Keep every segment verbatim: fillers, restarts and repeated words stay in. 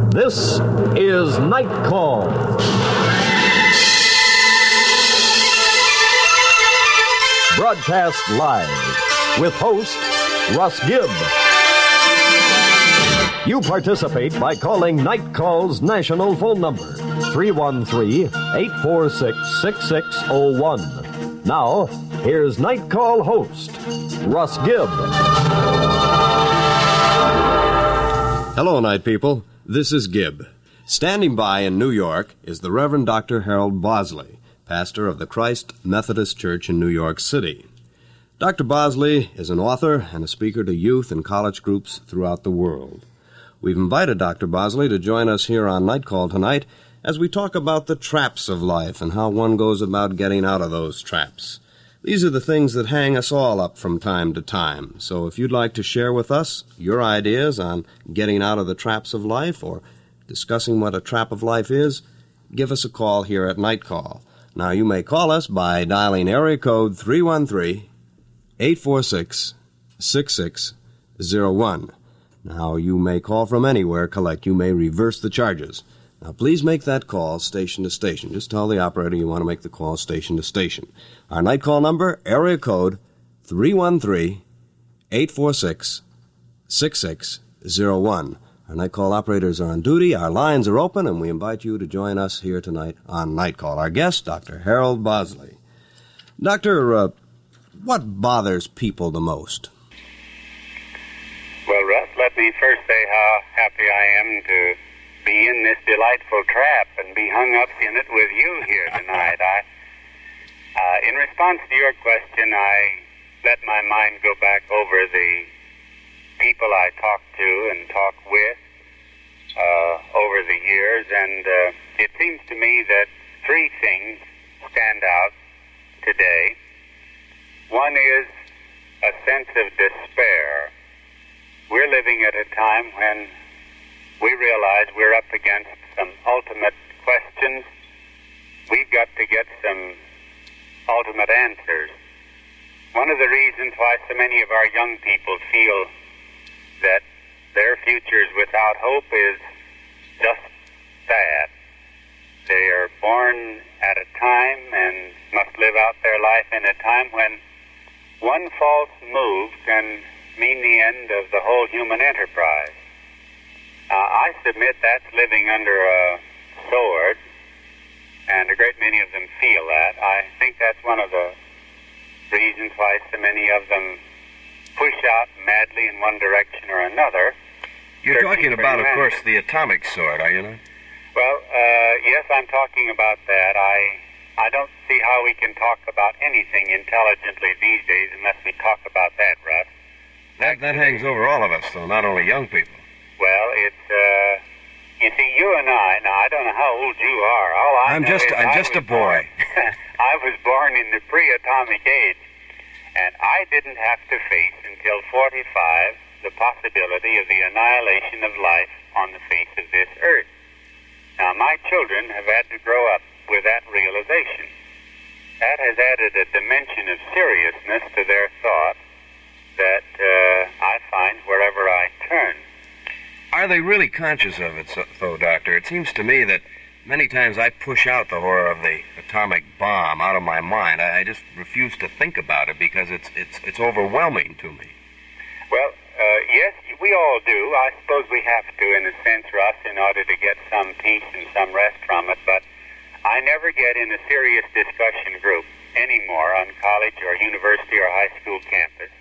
This is Night Call. Broadcast live with host Russ Gibb. You participate by calling Night Call's national phone number, three one three, eight four six, six six zero one. Now, here's Night Call host, Russ Gibb. Hello, night people. This is Gibb. Standing by in New York is the Reverend Doctor Harold Bosley, pastor of the Christ Methodist Church in New York City. Doctor Bosley is an author and a speaker to youth and college groups throughout the world. We've invited Doctor Bosley to join us here on Night Call tonight as we talk about the traps of life and how one goes about getting out of those traps. These are the things that hang us all up from time to time. So if you'd like to share with us your ideas on getting out of the traps of life or discussing what a trap of life is, give us a call here at Night Call. Now, you may call us by dialing area code three one three, eight four six, six six zero one. Now, you may call from anywhere, collect. You may reverse the charges. Now, please make that call station to station. Just tell the operator you want to make the call station to station. Our night call number, area code three one three, eight four six, six six zero one. Our night call operators are on duty. Our lines are open, and we invite you to join us here tonight on Night Call. Our guest, Doctor Harold Bosley. Doctor, uh, what bothers people the most? Well, Russ, let me first say how happy I am to be in this delightful trap and be hung up in it with you here tonight. I, uh, in response to your question, I let my mind go back over the people I talk to and talk with uh, over the years, and uh, it seems to me that three things stand out today. One is a sense of despair. We're living at a time when we realize we're up against some ultimate questions. We've got to get some ultimate answers. One of the reasons why so many of our young people feel that their futures without hope is just sad. They are born at a time and must live out their life in a time when one false move can mean the end of the whole human enterprise. Uh, I submit that's living under a sword, and a great many of them feel that. I think that's one of the reasons why so many of them push out madly in one direction or another. You're talking about, of course, the atomic sword, are you not? Well, uh, yes, I'm talking about that. I I don't see how we can talk about anything intelligently these days unless we talk about that, Russ. That, that hangs over all of us, though, not only young people. Well, it's, uh, you see, you and I, now I don't know how old you are. All I I'm know just, is I'm I just a was boy. Born, I was born in the pre-atomic age, and I didn't have to face until forty-five the possibility of the annihilation of life on the face of this earth. Now, my children have had to grow up with that realization. That has added a dimension of seriousness to their thought that uh, I find wherever I turn. Are they really conscious of it, though, Doctor? It seems to me that many times I push out the horror of the atomic bomb out of my mind. I, I just refuse to think about it because it's it's it's overwhelming to me. Well, uh, yes, we all do. I suppose we have to, in a sense, Russ, in order to get some peace and some rest from it. But I never get in a serious discussion group anymore on college or university or high school campus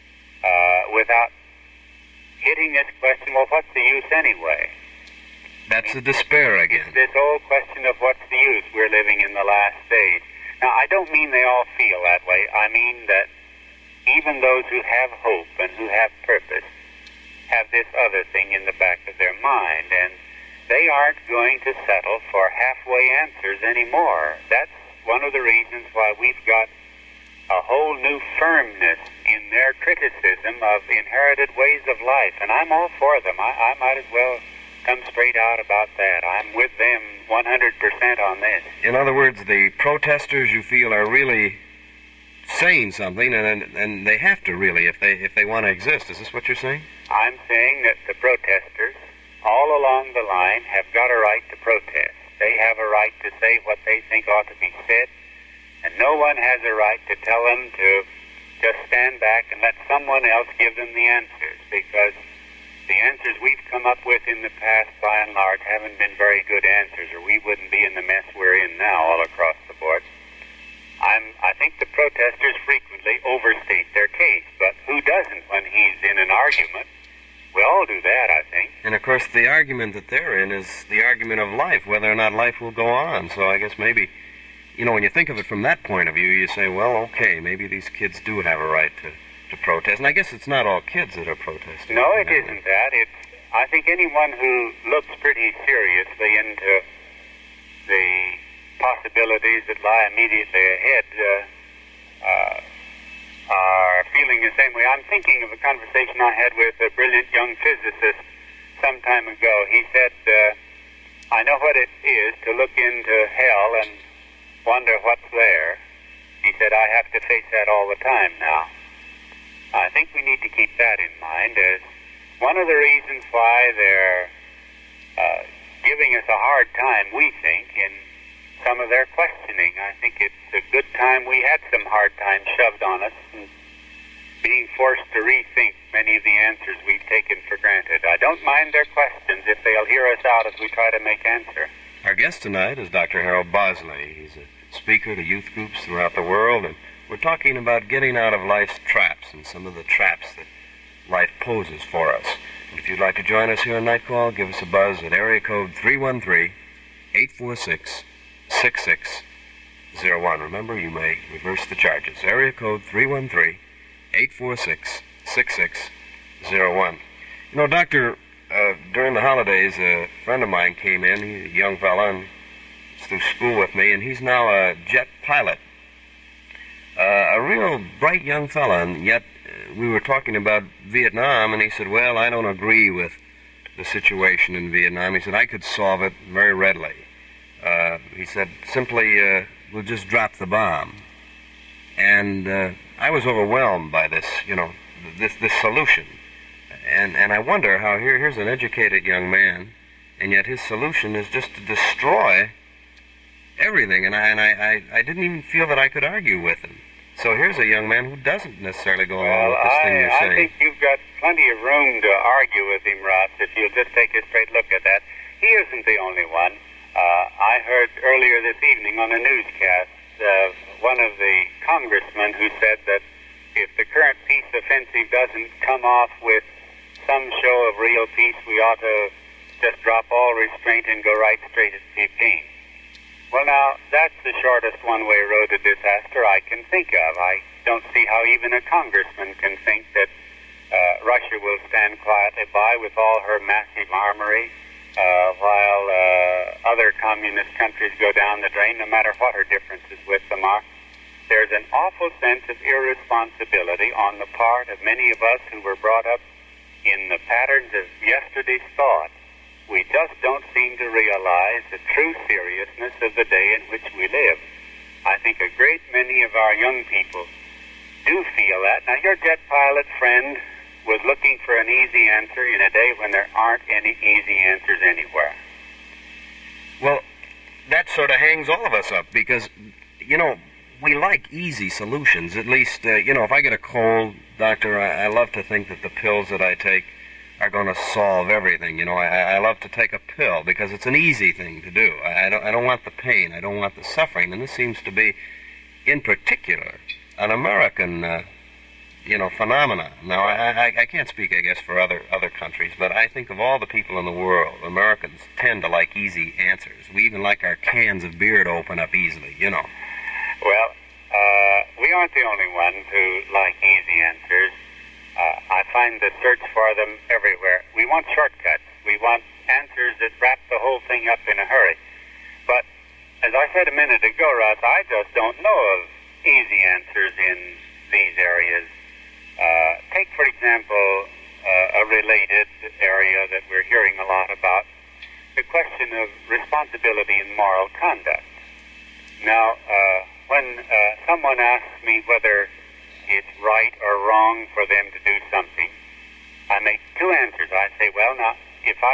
uh, without hitting this question, well, what's the use anyway? That's the despair again. It's this old question of what's the use. We're living in the last stage. Now, I don't mean they all feel that way. I mean that even those who have hope and who have purpose have this other thing in the back of their mind, and they aren't going to settle for halfway answers anymore. That's one of the reasons why we've got a whole new firmness in their criticism of inherited ways of life, and I'm all for them. I, I might as well come straight out about that. I'm with them one hundred percent on this. In other words, the protesters, you feel, are really saying something, and and they have to really if they if they want to exist. Is this what you're saying? I'm saying that the protesters all along the line have got a right to protest. They have a right to say what they think ought to be said, and no one has a right to tell them to just stand back and let someone else give them the answers, because the answers we've come up with in the past, by and large, haven't been very good answers, or we wouldn't be in the mess we're in now all across the board. I'm, I think the protesters frequently overstate their case, but who doesn't when he's in an argument? We all do that, I think. And, of course, the argument that they're in is the argument of life, whether or not life will go on. So I guess maybe, you know, when you think of it from that point of view, you say, well, okay, maybe these kids do have a right to, to protest. And I guess it's not all kids that are protesting. No, it isn't that. It's, I think anyone who looks pretty seriously into the possibilities that lie immediately ahead uh, uh, are feeling the same way. I'm thinking of a conversation I had with a brilliant young physicist some time ago. He said, uh, I know what it is to look into hell and wonder what's there. He said, I have to face that all the time now. I think we need to keep that in mind as one of the reasons why they're uh, giving us a hard time, we think, in some of their questioning. I think it's a good time we had some hard times shoved on us and being forced to rethink many of the answers we've taken for granted. I don't mind their questions if they'll hear us out as we try to make answer. Our guest tonight is Doctor Harold Bosley. He's a speaker to youth groups throughout the world, and we're talking about getting out of life's traps and some of the traps that life poses for us. And if you'd like to join us here on Night Call, give us a buzz at area code three one three, eight four six, six six zero one. Remember, you may reverse the charges. Area code three one three, eight four six, six six zero one. You know, Doctor, uh, during the holidays, a friend of mine came in. He's a young fella and he's through school with me, and he's now a jet pilot. Uh, a real bright young fella, and yet uh, we were talking about Vietnam, and he said, well, I don't agree with the situation in Vietnam. He said, I could solve it very readily. Uh, he said, simply, uh, we'll just drop the bomb. And uh, I was overwhelmed by this, you know, this this solution. And and I wonder how here here's an educated young man, and yet his solution is just to destroy everything. And I and I, I, I didn't even feel that I could argue with him. So here's a young man who doesn't necessarily go along well, with this I, thing you're I saying. I think you've got plenty of room to argue with him, Ross, if you'll just take a straight look at that. He isn't the only one. Uh, I heard earlier this evening on a newscast uh, one of the congressmen who said that if the current peace offensive doesn't come off with some show of real peace, we ought to just drop all restraint and go right straight at Peking. Well, now, that's the shortest one-way road to disaster I can think of. I don't see how even a congressman can think that uh, Russia will stand quietly by with all her massive armory uh, while uh, other communist countries go down the drain, no matter what her differences with them are. There's an awful sense of irresponsibility on the part of many of us who were brought up in the patterns of yesterday's thought. We just don't seem to realize the true seriousness of the day in which we live. I think a great many of our young people do feel that. Now, your jet pilot friend was looking for an easy answer in a day when there aren't any easy answers anywhere. Well, that sort of hangs all of us up because, you know, we like easy solutions. At least, uh, you know, if I get a cold, doctor, I, I love to think that the pills that I take are going to solve everything. You know, I, I love to take a pill because it's an easy thing to do. I, I don't I don't want the pain. I don't want the suffering. And this seems to be, in particular, an American, uh, you know, phenomenon. Now, I, I, I can't speak, I guess, for other, other countries, but I think of all the people in the world, Americans tend to like easy answers. We even like our cans of beer to open up easily, you know. Well, uh, we aren't the only ones who like easy answers. Uh, I find the search for them everywhere. We want shortcuts. We want answers that wrap the whole thing up in a hurry. But, as I said a minute ago, Russ, I just don't know of easy answers in these areas. Uh, take, for example, uh, a related area that we're hearing a lot about, the question of responsibility in moral conduct. Now, uh, when uh, someone asks me whether it's right or wrong for them to do something, I make two answers. I say, well, now, if I were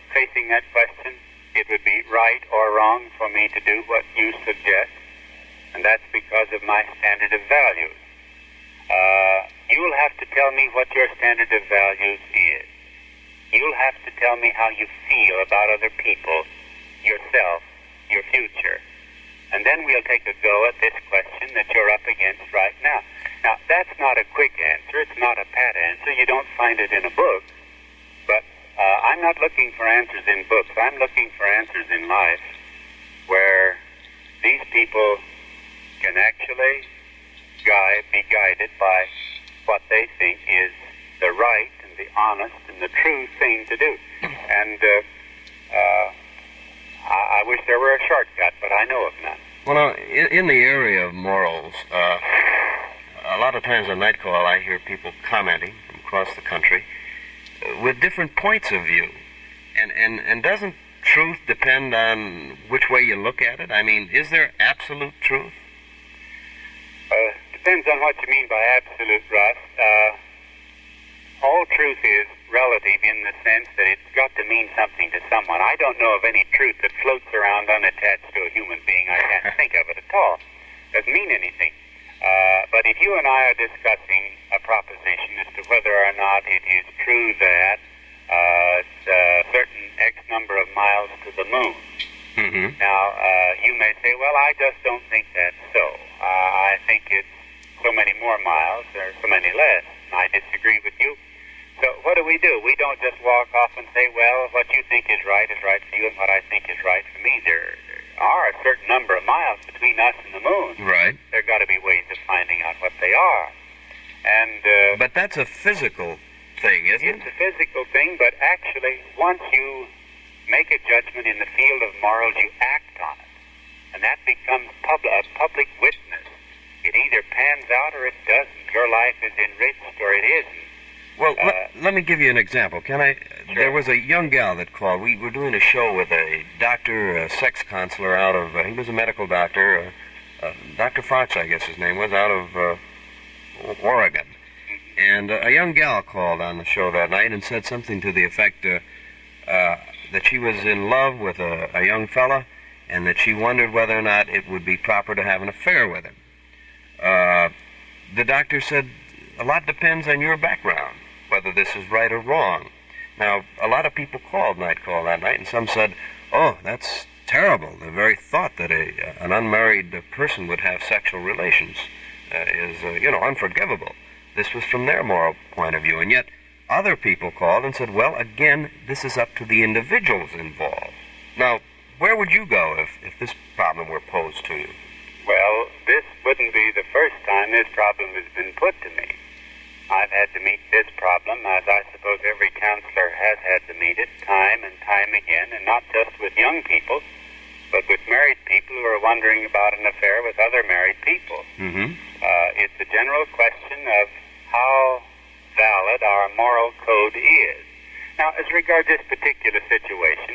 facing that question, it would be right or wrong for me to do what you suggest, and that's because of my standard of values. Uh, you'll have to tell me what your standard of values is. You'll have to tell me how you feel about other people, yourself, your future. And then we'll take a go at this question that you're up against right now. Now, that's not a quick answer. It's not a pat answer. You don't find it in a book. But uh, I'm not looking for answers in books. I'm looking for answers in life where these people can actually guide, be guided by what they think is the right and the honest and the true thing to do. And uh, uh, I, I wish there were a shortcut, but I know of none. Well, now, in, in the area of morals, uh, a lot of times on Night Call I hear people commenting from across the country uh, with different points of view. And, and, and doesn't truth depend on which way you look at it? I mean, is there absolute truth? Uh, depends on what you mean by absolute, Russ. Uh, all truth is relative in the sense that it's got to mean something to someone. I don't know of any truth that floats around unattached to a human being. I can't think of it at all. Doesn't mean anything. Uh, but if you and I are discussing a proposition as to whether or not it is true that uh, it's a certain X number of miles to the moon, mm-hmm. now uh, you may say, well, I just don't think that's so. Uh, I think it's so many more miles or so many less. And I disagree with you. So what do we do? We don't just walk off and say, well, what you think is right is right for you, and what I think is right for me. There, there are a certain number of miles between us and the moon. Right. There got to be ways of finding out what they are. And uh, But that's a physical thing, isn't it's it? a physical thing, but actually, once you make a judgment in the field of morals, you act on it. And that becomes pub- a public witness. It either pans out or it doesn't. Your life is enriched or it isn't. Well, Uh, let, let me give you an example. Can I? Sure. There was a young gal that called. We were doing a show with a doctor, a sex counselor out of. Uh, he was a medical doctor. Uh, uh, Doctor Fox, I guess his name was, out of uh, Oregon. And uh, a young gal called on the show that night and said something to the effect uh, uh, that she was in love with a, a young fella, and that she wondered whether or not it would be proper to have an affair with him. Uh, the doctor said, a lot depends on your background, whether this is right or wrong. Now, a lot of people called Night Call that night, and some said, oh, that's terrible. The very thought that a, an unmarried person would have sexual relations uh, is, uh, you know, unforgivable. This was from their moral point of view. And yet, other people called and said, well, again, this is up to the individuals involved. Now, where would you go if, if this problem were posed to you? Well, this wouldn't be the first time this problem has been put to me. I've had to meet this problem, as I suppose every counselor has had to meet it, time and time again, and not just with young people, but with married people who are wondering about an affair with other married people. Mm-hmm. Uh, it's a general question of how valid our moral code is. Now, as regards this particular situation,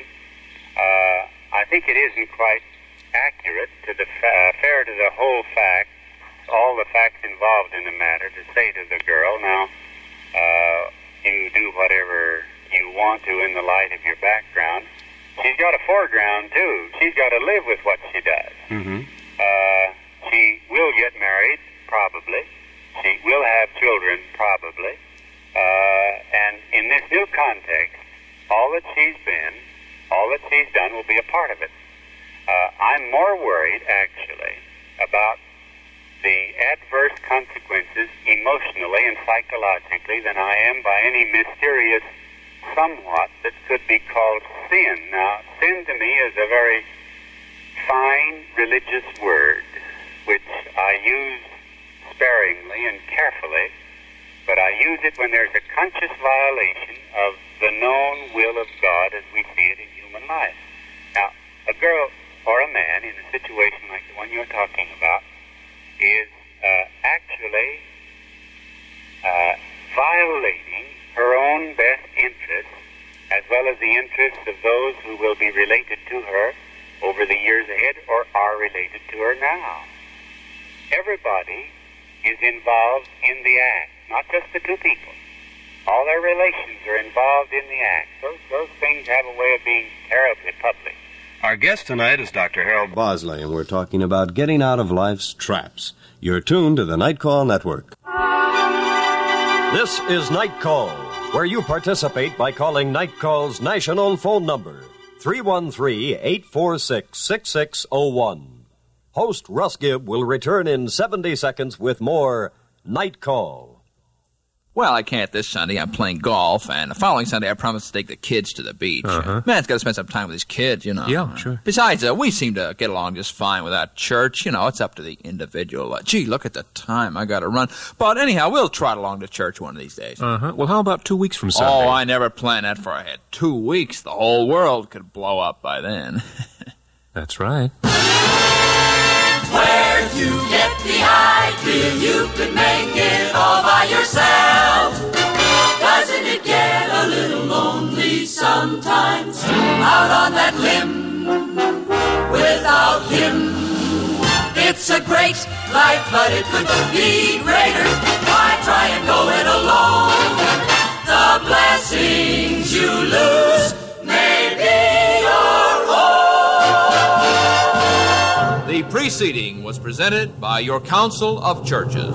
uh, I think it isn't quite accurate to the fa- fair to the whole fact, all the facts involved in the matter, to say to the girl, now, uh, you do whatever you want to in the light of your background. She's got a foreground, too. She's got to live with what she does. Mm-hmm. Uh, she will get married, probably. She will have children, probably. Uh, and in this new context, all that she's been, all that she's done will be a part of it. Uh, I'm more worried, actually, about the adverse consequences emotionally and psychologically than I am by any mysterious somewhat that could be called sin. Now, sin to me is a very fine religious word, which I use sparingly and carefully, but I use it when there's a conscious violation of the known will of God as we see it in human life. Now, a girl or a man in a situation like the one you're talking about is uh, actually uh, violating her own best interests as well as the interests of those who will be related to her over the years ahead or are related to her now. Everybody is involved in the act, not just the two people. all their relations are involved in the act. Those, those things have a way of being terribly public. Our guest tonight is Doctor Harold Bosley, and we're talking about getting out of life's traps. You're tuned to the Night Call Network. This is Night Call, where you participate by calling Night Call's national phone number, three one three, eight four six, six six zero one. Host Russ Gibb will return in seventy seconds with more Night Call. Well, I can't this Sunday. I'm playing golf, and the following Sunday I promised to take the kids to the beach. Uh-huh. Man's got to spend some time with his kids, you know. Yeah, sure. Besides, uh, we seem to get along just fine without church. You know, it's up to the individual. Uh, gee, look at the time. I got to run. But anyhow, we'll trot along to church one of these days. Uh-huh. Well, how about two weeks from Sunday? Oh, I never planned that far ahead. Two weeks. The whole world could blow up by then. That's right. Where'd you get the idea you could make it all by yourself? Doesn't it get a little lonely sometimes out on that limb without him? It's a great life, but it could be greater. Why try and go it alone? The blessings you lose may be your own. The preceding was presented by your Council of Churches.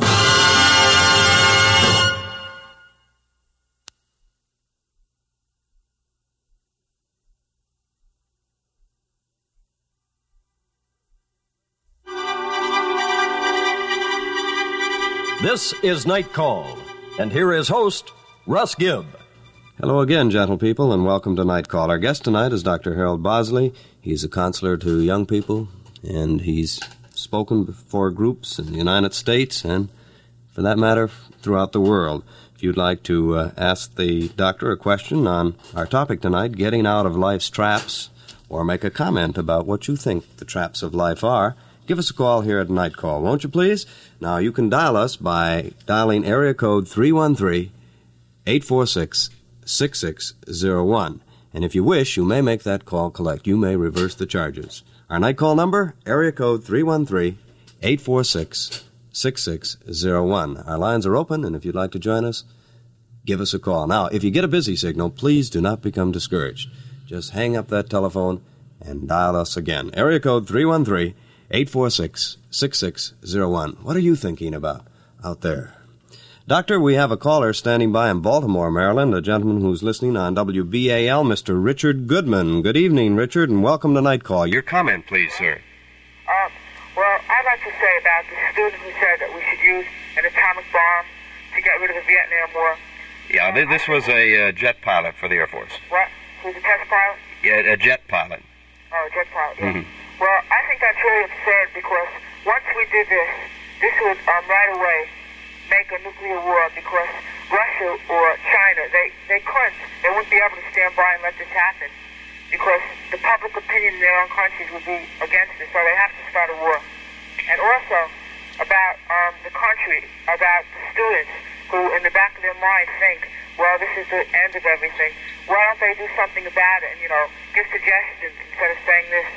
This is Night Call, and here is host, Russ Gibb. Hello again, gentle people, and welcome to Night Call. Our guest tonight is Doctor Harold Bosley. He's a counselor to young people, and he's spoken before groups in the United States and, for that matter, throughout the world. If you'd like to uh, ask the doctor a question on our topic tonight, getting out of life's traps, or make a comment about what you think the traps of life are, give us a call here at Night Call, won't you please? Now, you can dial us by dialing area code three one three, eight four six, six six zero one. And if you wish, you may make that call collect. You may reverse the charges. Our Night Call number, area code three one three, eight four six, six six zero one. Our lines are open, and if you'd like to join us, give us a call. Now, if you get a busy signal, please do not become discouraged. Just hang up that telephone and dial us again. Area code three one three, eight four six, six six zero one. What are you thinking about out there? Doctor, we have a caller standing by in Baltimore, Maryland, a gentleman who's listening on W B A L, Mister Richard Goodman. Good evening, Richard, and welcome to Night Call. Your comment, please, sir. Uh, well, I'd like to say about the student who said that we should use an atomic bomb to get rid of the Vietnam War. Yeah, th- this was a uh, jet pilot for the Air Force. What? He was a test pilot? Yeah, a jet pilot. Oh, a jet pilot, yeah. Mm-hmm. Well, I think that's really absurd because once we did this, this would um, right away make a nuclear war because Russia or China, they, they couldn't, they wouldn't be able to stand by and let this happen because the public opinion in their own countries would be against it, so they have to start a war. And also about um, the country, about the students who in the back of their mind think, well, this is the end of everything. Why don't they do something about it and, you know, give suggestions instead of saying this?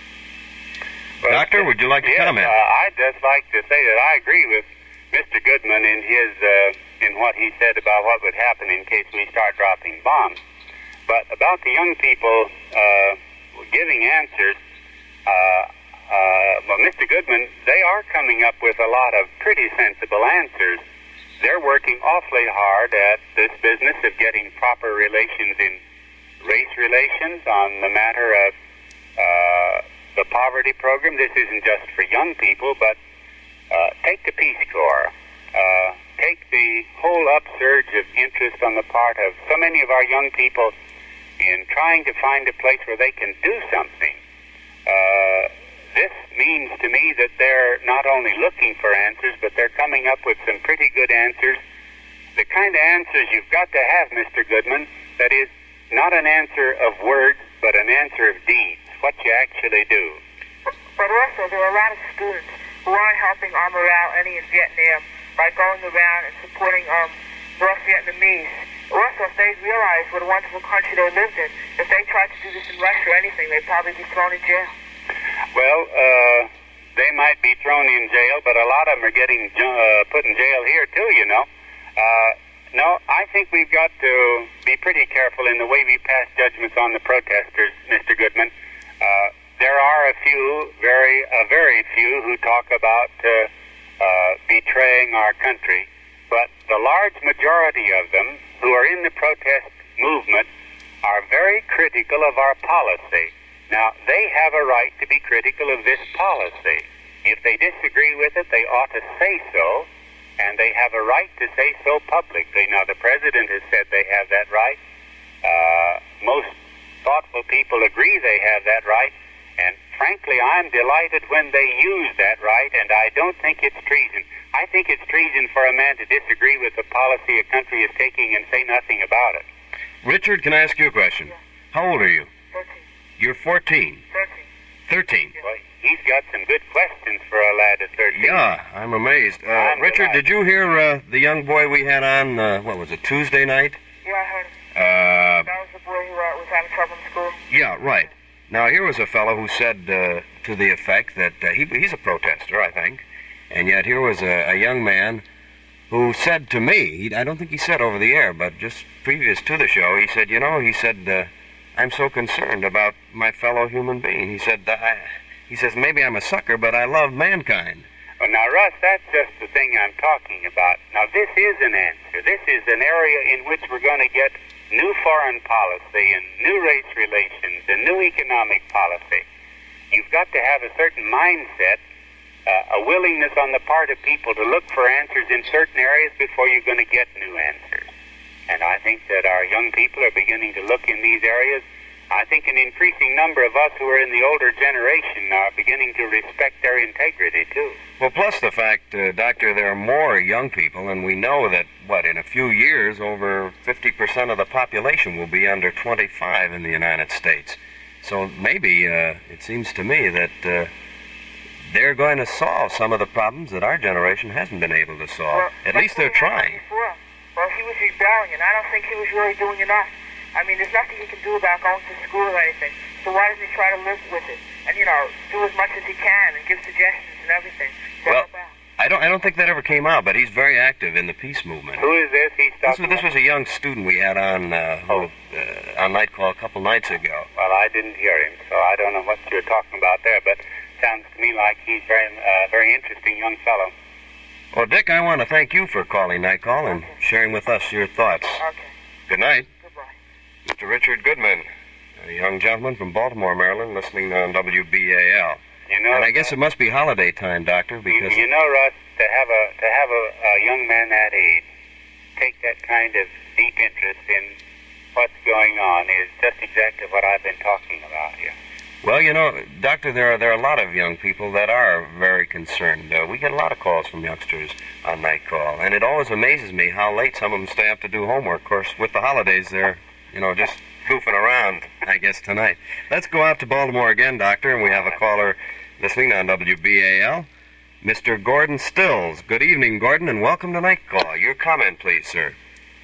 Well, Doctor, would you like to yes, comment? Uh, I'd just like to say that I agree with Mister Goodman in his uh, in what he said about what would happen in case we start dropping bombs. But about the young people uh, giving answers, uh, uh, well, Mister Goodman, they are coming up with a lot of pretty sensible answers. They're working awfully hard at this business of getting proper relations in race relations on the matter of uh, the poverty program. This isn't just for young people, but uh, take the Peace Corps. Uh, take the whole upsurge of interest on the part of so many of our young people in trying to find a place where they can do something. Uh, this means to me that they're not only looking for answers, but they're coming up with some pretty good answers. The kind of answers you've got to have, Mister Goodman, that is not an answer of words, but an answer of deeds, what you actually do. But, but also, there are a lot of students who aren't helping our morale any in Vietnam by going around and supporting um, North Vietnamese. Also, if they realize what a wonderful country they lived in, if they tried to do this in Russia or anything, they'd probably be thrown in jail. Well, uh, they might be thrown in jail, but a lot of them are getting uh, put in jail here, too, you know. Uh, No, I think we've got to be pretty careful in the way we pass judgments on the protesters, Mister Goodman. Uh, there are a few, very, a very few, who talk about uh, uh, betraying our country, but the large majority of them who are in the protest movement are very critical of our policy. Now, they have a right to be critical of this policy. If they disagree with it, they ought to say so, and they have a right to say so publicly. Now, the president has said they have that right. Uh, most thoughtful people agree they have that right, and frankly, I'm delighted when they use that right, and I don't think it's treason. I think it's treason for a man to disagree with the policy a country is taking and say nothing about it. Richard, can I ask you a question? Yeah. How old are you? Thirteen. You're fourteen. Thirteen. Thirteen. Well, he's got some good questions for a lad at thirteen. Yeah, I'm amazed. Uh, I'm Richard, delighted. did you hear uh, the young boy we had on, uh, what was it, Tuesday night? Yeah, I heard him. Uh, That was the boy who uh, was having trouble in school. yeah, right. Now, here was a fellow who said uh, to the effect that uh, he, he's a protester, I think, and yet here was a, a young man who said to me, he, I don't think he said over the air, but just previous to the show, he said, you know, he said, uh, I'm so concerned about my fellow human being. He said, I, he says, maybe I'm a sucker, but I love mankind. Well, now, Russ, that's just the thing I'm talking about. Now, this is an answer. This is an area in which we're going to get new foreign policy and new race relations and new economic policy. You've got to have a certain mindset, uh, a willingness on the part of people to look for answers in certain areas before you're going to get new answers. And I think that our young people are beginning to look in these areas. I think an increasing number of us who are in the older generation are beginning to respect their integrity, too. Well, plus the fact, uh, Doctor, there are more young people, and we know that, what, in a few years, over fifty percent of the population will be under twenty-five in the United States. So maybe, uh, it seems to me that uh, they're going to solve some of the problems that our generation hasn't been able to solve. Well, At least they're trying. Before. Well, he was rebelling, and I don't think he was really doing enough. I mean, there's nothing he can do about going to school or anything. So why doesn't he try to live with it? And, you know, do as much as he can and give suggestions and everything. to Well, help out. I don't I don't think that ever came out, but he's very active in the peace movement. Who is this he's This talking was, this was a young student we had on uh, who, uh, on Night Call a couple nights ago. Well, I didn't hear him, so I don't know what you're talking about there, but sounds to me like he's very, uh, very interesting young fellow. Well, Dick, I want to thank you for calling Night Call and sharing with us your thoughts. Okay. Good night. Goodbye. Mister Richard Goodman, a young gentleman from Baltimore, Maryland, listening on W B A L. You know, And I guess it must be holiday time, Doctor, you, because... you know, Russ, to have a to have a, a young man that age take that kind of deep interest in what's going on is just exactly what I've been talking about here. Well, you know, Doctor, there are, there are a lot of young people that are very concerned. Uh, we get a lot of calls from youngsters on Night Call, and it always amazes me how late some of them stay up to do homework. Of course, with the holidays, they're, you know, just goofing around, I guess, tonight. Let's go out to Baltimore again, Doctor, and we have a caller listening on W B A L, Mister Gordon Stills. Good evening, Gordon, and welcome to Night Call. Your comment, please, sir.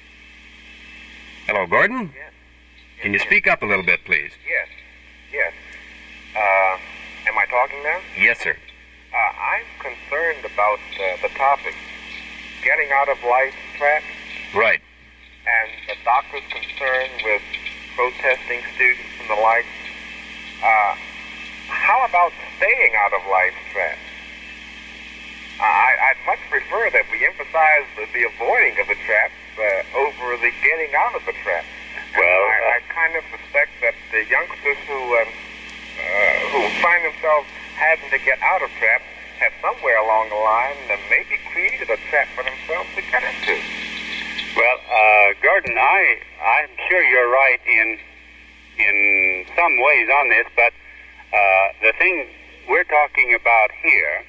Hello, Gordon? Yes. Can you speak up a little bit, please? Yes. Yes. Uh, am I talking now? Yes, sir. Uh, I'm concerned about uh, the topic, getting out of life's trap, Right. and the doctor's concern with protesting students and the like. Uh, how about staying out of life's trap? I, I'd much prefer that we emphasize the, the avoiding of the trap uh, over the getting out of the trap. Well, I, uh, I kind of suspect that the youngsters who um, uh, who find themselves having to get out of traps have somewhere along the line uh, maybe created a trap for themselves to get into. Well, uh, Gordon, I I'm sure you're right in in some ways on this, but uh, the thing we're talking about here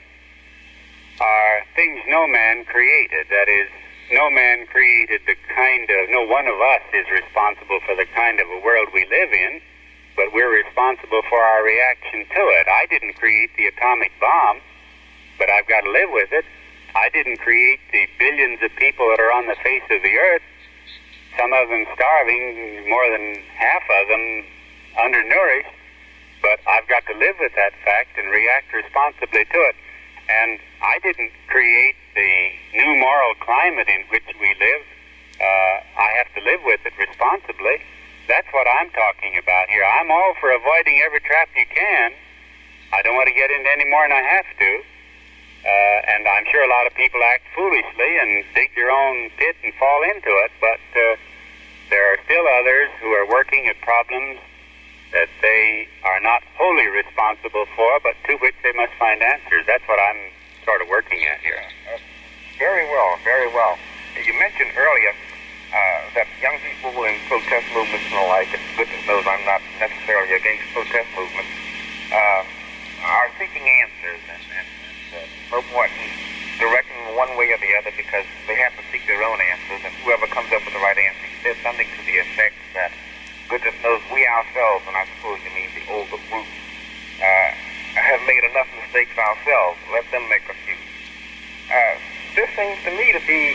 are things no man created. That is, no man created the kind of, no one of us is responsible for the kind of a world we live in, but we're responsible for our reaction to it. I didn't create the atomic bomb, but I've got to live with it. I didn't create the billions of people that are on the face of the earth, some of them starving, more than half of them undernourished, but I've got to live with that fact and react responsibly to it. And I didn't create the new moral climate in which we live. uh, I have to live with it responsibly. That's what I'm talking about here. I'm all for avoiding every trap you can. I don't want to get into any more than I have to. Uh, and I'm sure a lot of people act foolishly and dig their own pit and fall into it, but uh, there are still others who are working at problems that they are not wholly responsible for, but to which they must find answers. That's what I'm sort of working at here. Uh, very well, very well. You mentioned earlier uh, that young people in protest movements and the like, and goodness knows I'm not necessarily against protest movements, uh, are seeking answers and, and, and uh, no point in directing them one way or the other because they have to seek their own answers, and whoever comes up with the right answer says something to the effect that goodness knows we ourselves, and I suppose you mean the older group, uh, have made enough mistakes ourselves. Let them make a few. Uh, this seems to me to be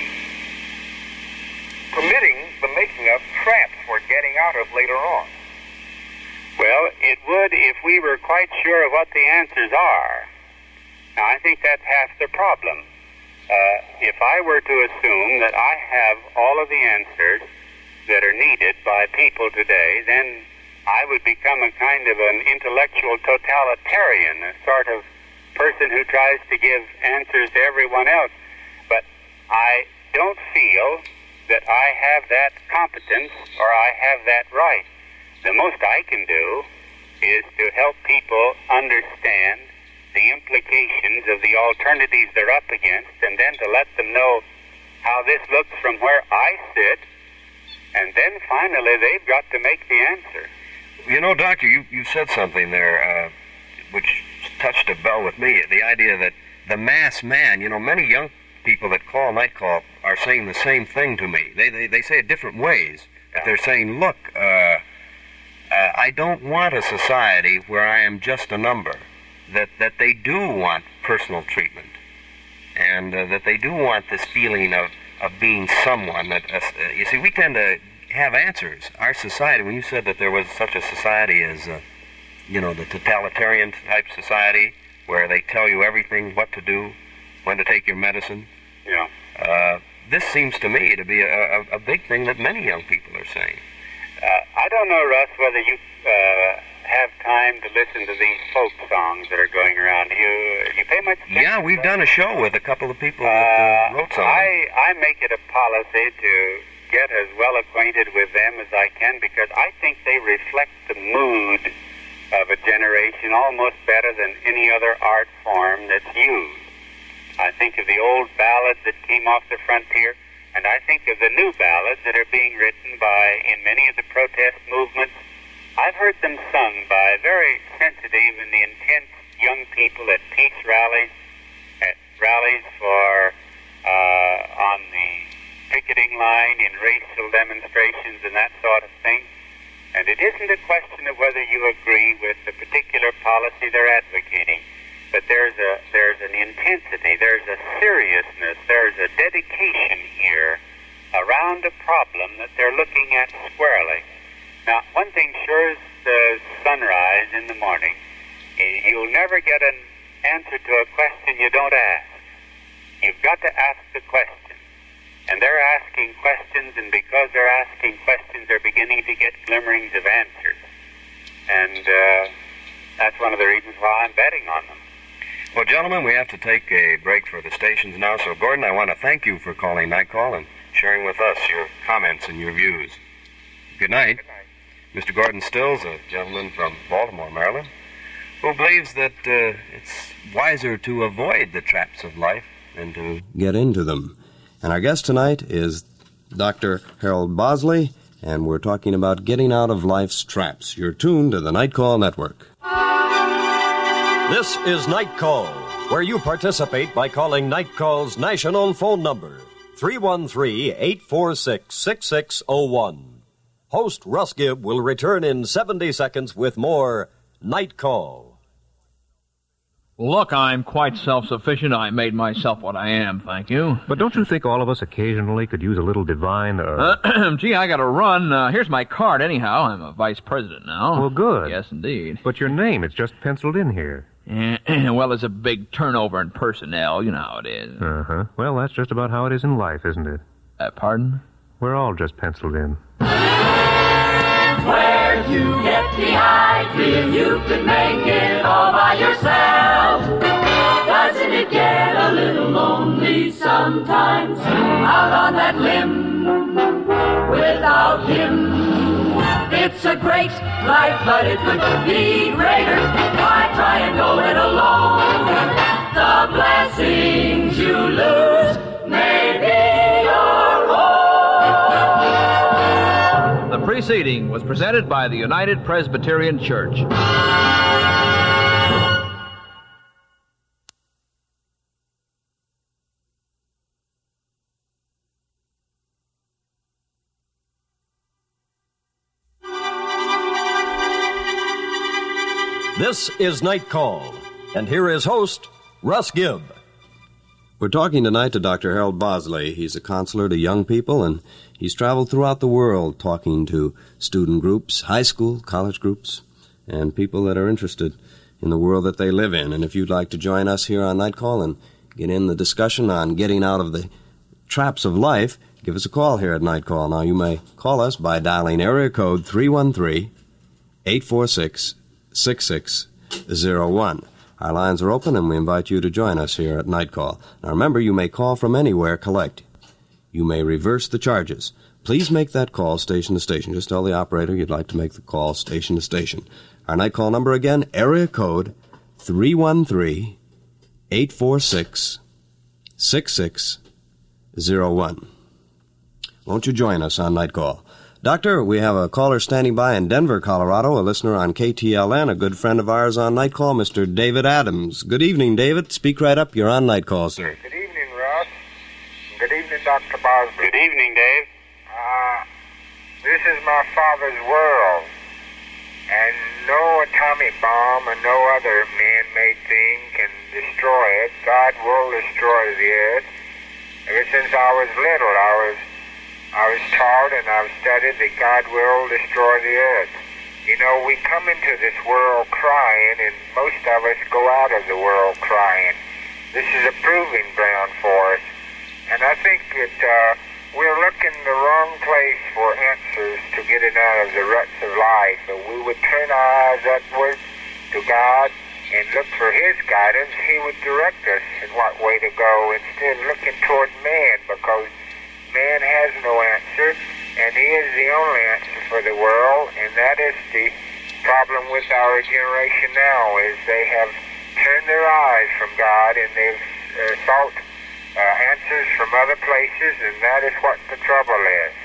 permitting the making of traps for getting out of later on. Well, it would if we were quite sure of what the answers are. Now, I think that's half the problem. Uh, if I were to assume that I have all of the answers that are needed by people today, then I would become a kind of an intellectual totalitarian, a sort of person who tries to give answers to everyone else. But I don't feel that I have that competence or I have that right. The most I can do is to help people understand the implications of the alternatives they're up against, and then to let them know how this looks from where I sit, and then finally they've got to make the answer. You know, Doctor, you, you said something there uh, which touched a bell with me, the idea that the mass man, you know, many young people that call Night Call are saying the same thing to me. They, they, they say it different ways. But they're saying, look, uh, uh, I don't want a society where I am just a number, that, that they do want personal treatment, and uh, that they do want this feeling of, of being someone. That uh, you see, we tend to have answers. Our society, when you said that there was such a society as, uh, you know, the totalitarian type society, where they tell you everything, what to do, when to take your medicine. Yeah. Uh, this seems to me to be a, a, a big thing that many young people are saying. Uh, I don't know, Russ, whether you uh, have time to listen to these folk songs that are going around. You you pay much attention? Yeah, we've done a show with a couple of people that uh, wrote songs. I, I make it a policy to get as well acquainted with them as I can, because I think they reflect the mood of a generation almost better than any other art form that's used. I think of the old ballads that came off the frontier, and I think of the new ballads that are being written by, in many of the protest movements. I've heard them sung by very sensitive and intense young people at peace rallies, at rallies for, uh, on the picketing line, in racial demonstrations and that sort of thing. And it isn't a question of whether you agree with the particular policy they're advocating, but there's a there's an intensity, there's a seriousness, there's a dedication here around a problem that they're looking at squarely. Now, one thing sure as the sunrise in the morning, you'll never get an answer to a question you don't ask. You've got to ask the question. And they're asking questions, and because they're asking questions, they're beginning to get glimmerings of answers. And uh, that's one of the reasons why I'm betting on them. Well, gentlemen, we have to take a break for the stations now. So, Gordon, I want to thank you for calling Night Call and sharing with us your comments and your views. Good night. Good night. Mister Gordon Stills, a gentleman from Baltimore, Maryland, who believes that uh, it's wiser to avoid the traps of life than to get into them. And our guest tonight is Doctor Harold Bosley, and we're talking about getting out of life's traps. You're tuned to the Night Call Network. This is Night Call, where you participate by calling Night Call's national phone number, three one three, eight four six, six six zero one. Host Russ Gibb will return in seventy seconds with more Night Call. Look, I'm quite self-sufficient. I made myself what I am, thank you. But don't you think all of us occasionally could use a little divine... Uh... Uh, gee, I gotta run. Uh, here's my card, anyhow. I'm a vice president now. Well, good. Yes, indeed. But your name, it's just penciled in here. Well, there's a big turnover in personnel. You know how it is. Uh-huh. Well, that's just about how it is in life, isn't it? Uh, pardon? We're all just penciled in. Where you get the idea you can make it all by yourself. Doesn't it get a little lonely sometimes out on that limb without him? It's a great life, but it could be greater. Why try and go it alone? The blessings you lose may be your own. The preceding was presented by the United Presbyterian Church. This is Night Call, and here is host, Russ Gibb. We're talking tonight to Doctor Harold Bosley. He's a counselor to young people, and he's traveled throughout the world talking to student groups, high school, college groups, and people that are interested in the world that they live in. And if you'd like to join us here on Night Call and get in the discussion on getting out of the traps of life, give us a call here at Night Call. Now, you may call us by dialing area code three one three, eight four six, six six zero one. Our lines are open, and we invite you to join us here at Night Call. Now, remember, you may call from anywhere, collect. You may reverse the charges. Please make that call station to station. Just tell the operator you'd like to make the call station to station. Our Night Call number again, area code three one three, eight four six, six six zero one. Won't you join us on Night Call? Doctor, we have a caller standing by in Denver, Colorado, a listener on K T L N, a good friend of ours on Night Call, Mister David Adams. Good evening, David. Speak right up. You're on Night Call, sir. Good evening, Russ. Good evening, Doctor Bosley. Good evening, Dave. Uh, this is my father's world, and no atomic bomb or no other man-made thing can destroy it. God will destroy the earth. Ever since I was little, I was I was taught and I've studied that God will destroy the earth. You know, we come into this world crying, and most of us go out of the world crying. This is a proving ground for us. And I think that uh, we're looking the wrong place for answers to getting out of the ruts of life. If we would turn our eyes upward to God and look for His guidance, He would direct us in what way to go instead of looking toward man, because man has no answer, and he is the only answer for the world, and that is the problem with our generation now, is they have turned their eyes from God, and they've uh, sought uh, answers from other places, and that is what the trouble is.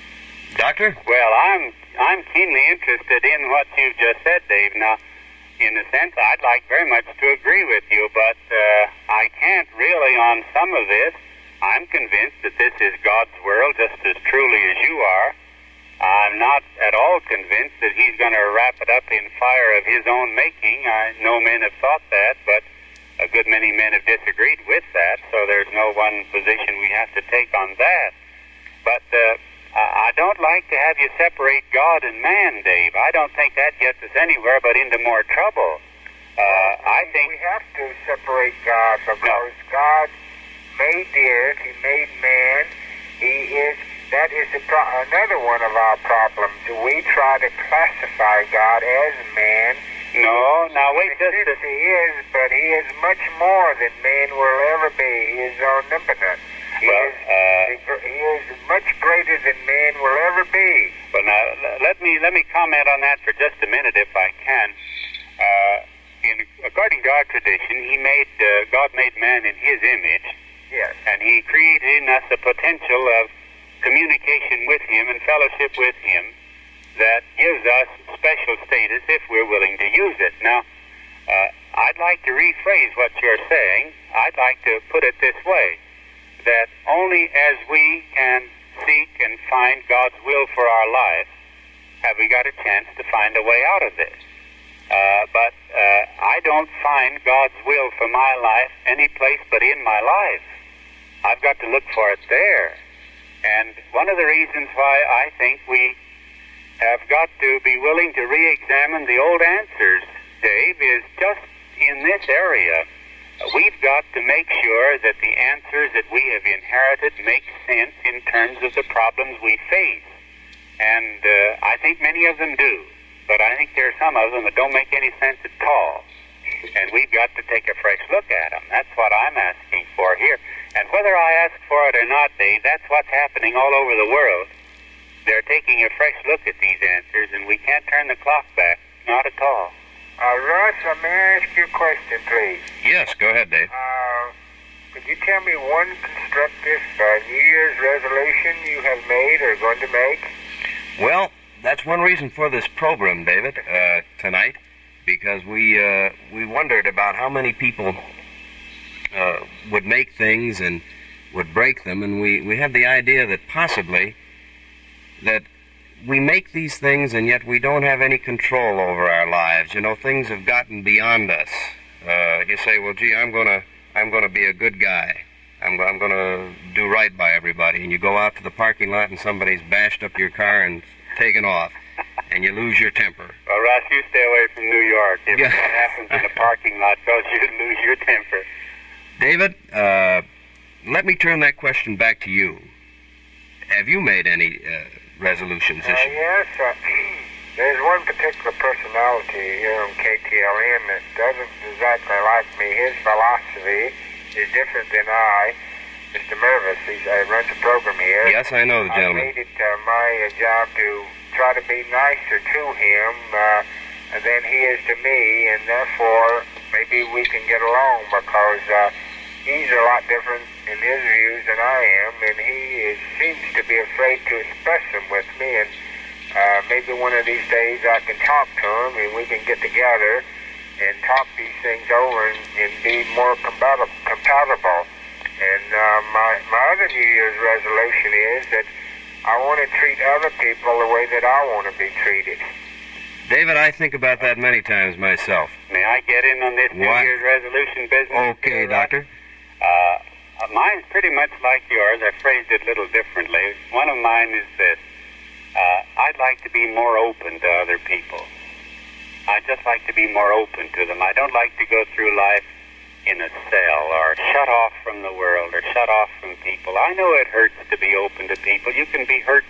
Doctor? Well, I'm I'm keenly interested in what you've just said, Dave. Now, in a sense, I'd like very much to agree with you, but uh, I can't really on some of this. I'm convinced that this is God's world just as truly as you are. I'm not at all convinced that He's going to wrap it up in fire of His own making. I know men have thought that, but a good many men have disagreed with that, so there's no one position we have to take on that. But uh, I don't like to have you separate God and man, Dave. I don't think that gets us anywhere but into more trouble. Uh, I think we have to separate God, because no. God made the earth, He made man. He is, that is the pro- another one of our problems. We try to classify God as man. No, now wait just a... He is, but He is much more than man will ever be. He is omnipotent. He, well, is, uh, he is much greater than man will ever be. Well, now, let me, let me comment on that for just a minute, if I can. Uh, in, according to our tradition, He made, uh, God made man in His image. Yes. And He created in us a potential of communication with Him and fellowship with Him that gives us special status if we're willing to use it. Now, uh, I'd like to rephrase what you're saying. I'd like to put it this way, that only as we can seek and find God's will for our life have we got a chance to find a way out of this. Uh, but uh, I don't find God's will for my life any place but in my life. I've got to look for it there. And one of the reasons why I think we have got to be willing to re-examine the old answers, Dave, is just in this area. we've got to make sure that the answers that we have inherited make sense in terms of the problems we face. And uh, I think many of them do. But I think there are some of them that don't make any sense at all. And we've got to take a fresh look at them. That's what I'm asking for here. And whether I ask for it or not, Dave, that's what's happening all over the world. They're taking a fresh look at these answers, and we can't turn the clock back. Not at all. Uh, Russ, uh, may I ask you a question, please? Yes, go ahead, Dave. Uh, could you tell me one constructive uh, New Year's resolution you have made or going to make? Well, that's one reason for this program, David, uh, tonight, because we uh, we wondered about how many people uh, would make things and would break them, and we, we had the idea that possibly that we make these things and yet we don't have any control over our lives. You know, things have gotten beyond us. Uh, you say, well, gee, I'm gonna I'm gonna be a good guy. I'm, I'm gonna do right by everybody, and you go out to the parking lot and somebody's bashed up your car and taken off, and you lose your temper. Well, Ross, you stay away from New York. If yeah. that happens in the parking lot, cause you lose your temper. David, uh, let me turn that question back to you. Have you made any uh, resolutions this uh, year? Yes. Uh, there's one particular personality here on K T L N that doesn't exactly like me. His philosophy is different than I. Mister Mervis, he's, uh, runs the program here. Yes, I know the gentleman. I made it uh, my uh, job to try to be nicer to him uh, than he is to me, and therefore maybe we can get along because uh, he's a lot different in his views than I am, and he is, seems to be afraid to express them with me, and uh, maybe one of these days I can talk to him and we can get together and talk these things over and, and be more compatible. compatible. And uh, my, my other New Year's resolution is that I want to treat other people the way that I want to be treated. David, I think about that many times myself. May I get in on this New what? Year's resolution business? Okay, here, Doctor. Uh, mine's pretty much like yours. I phrased it a little differently. One of mine is this. Uh, I'd like to be more open to other people. I'd just like to be more open to them. I don't like to go through life in a cell or shut off from the world or shut off from people. I know it hurts to be open to people. You can be hurt.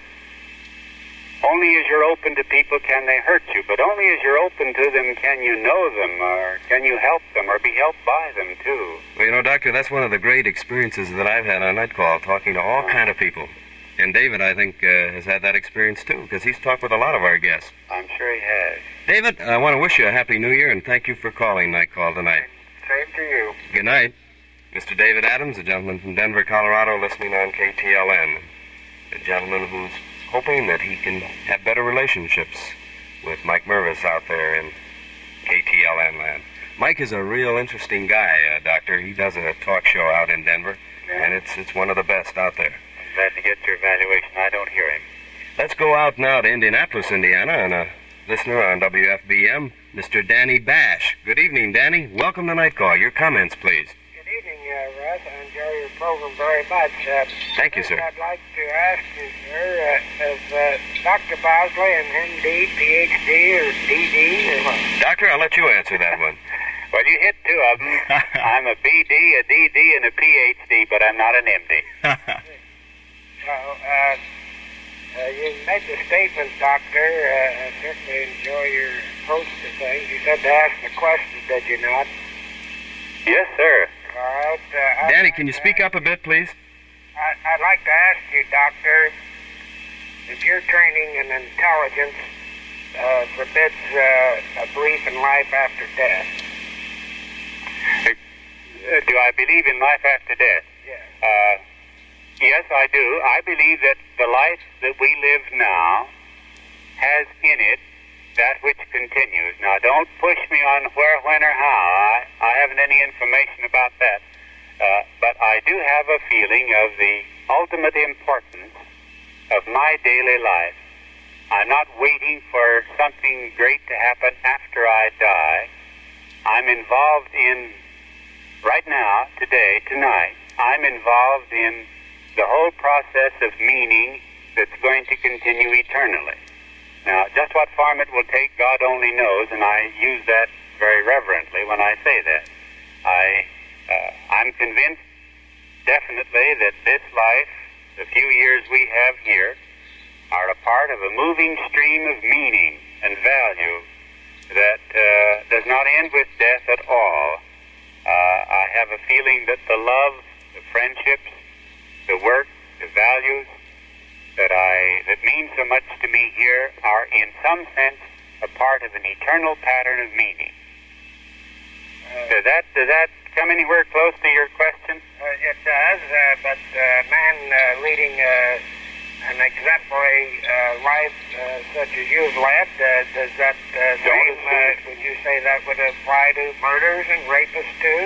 Only as you're open to people can they hurt you, but only as you're open to them can you know them or can you help them or be helped by them too. Well, you know, Doctor, that's one of the great experiences that I've had on Night Call, talking to all kind of people. And David, I think, uh, has had that experience too, because he's talked with a lot of our guests. I'm sure he has. David, I want to wish you a Happy New Year and thank you for calling Night Call tonight. Same to you. Good night. Mister David Adams, a gentleman from Denver, Colorado, listening on K T L N. A gentleman who's hoping that he can have better relationships with Mike Mervis out there in K T L N land. Mike is a real interesting guy, uh, Doctor. He does a talk show out in Denver, yeah. and it's it's one of the best out there. I'm glad to get your evaluation. I don't hear him. Let's go out now to Indianapolis, Indiana, and a listener on W F B M, Mister Danny Bash. Good evening, Danny. Welcome to Night Call. Your comments, please. Good evening, uh, Russ. I enjoy your program very much. Uh, Thank you, sir. I'd like to ask you, sir, uh, is uh, Doctor Bosley an M D, P H D, or D D, or what? Doctor, I'll let you answer that one. Well, you hit two of them. I'm a B D, a D D, and a P H D, but I'm not an M D. So, uh... Uh, you made the statement, Doctor. Uh, I certainly enjoy your approach to things. You said to ask the question, did you not? Yes, sir. All right. Uh, Danny, can you speak up a bit, please? I, I'd like to ask you, Doctor, if your training and intelligence uh, forbids uh, a belief in life after death. Uh, do I believe in life after death? Yes. Uh, Yes, I do. I believe that the life that we live now has in it that which continues. Now, don't push me on where, when, or how. I, I haven't any information about that. Uh, but I do have a feeling of the ultimate importance of my daily life. I'm not waiting for something great to happen after I die. I'm involved in, right now, today, tonight, I'm involved in the whole process of meaning that's going to continue eternally. Now, just what form it will take, God only knows, and I use that very reverently when I say that. I Uh, I'm convinced definitely that this life, the few years we have here, are a part of a moving stream of meaning and value that uh, does not end with death at all. Uh, I have a feeling that the love, the friendships, the work, the values that I that mean so much to me here are in some sense a part of an eternal pattern of meaning. Uh, does that does that come anywhere close to your question? Uh, it does, uh, but uh, man uh, leading uh, an exemplary uh, life uh, such as you've led, uh, does that uh, same, uh, would you say that would apply to murders and rapists too?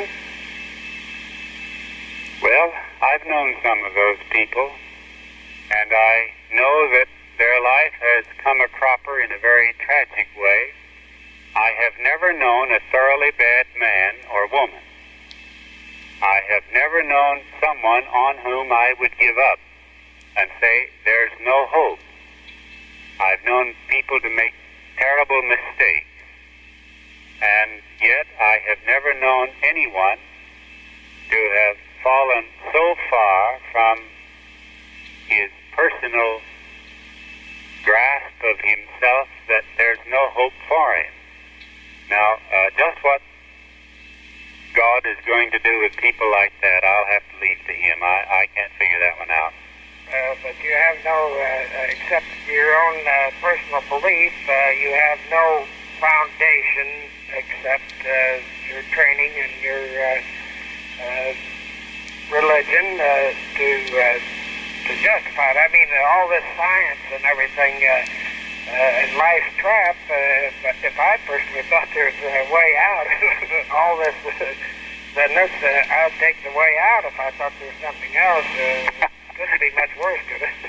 Well, I've known some of those people, and I know that their life has come a cropper in a very tragic way. I have never known a thoroughly bad man or woman. I have never known someone on whom I would give up and say, there's no hope. I've known people to make terrible mistakes, and yet I have never known anyone to have fallen so far from his personal grasp of himself that there's no hope for him. Now, uh, just what God is going to do with people like that, I'll have to leave to him. I, I can't figure that one out. Uh, but you have no, uh, except your own uh, personal belief, uh, you have no foundation except uh, your training and your uh, uh, religion uh, to uh, to justify it. I mean, uh, all this science and everything uh, uh, and life's trap, uh, but if I personally thought there was a way out, all this, uh, then this, uh, I'd take the way out if I thought there was something else. Uh, couldn't be much worse, could it?